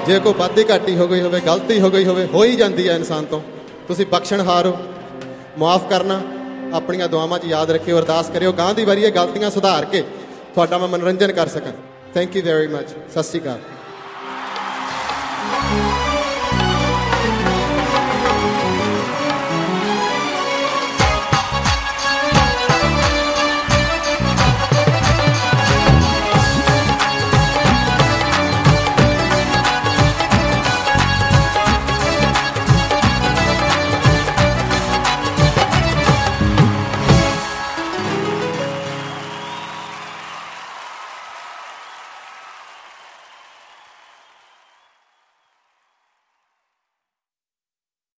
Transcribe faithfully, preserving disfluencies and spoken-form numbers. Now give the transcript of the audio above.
जे कोई वाधी घाटी हो गई होवे, गलती हो गई होवे, हो ही जाती है इंसान तो, तुसीं बख्शणहार हो, माफ़ करना अपनियां दुआवां च याद रखियो, अरदास करियो गांह दी वारी ये गलतियां सुधार के तुहाडा मैं मनोरंजन कर सकां। थैंक यू वेरी मच। सत श्री अकाल।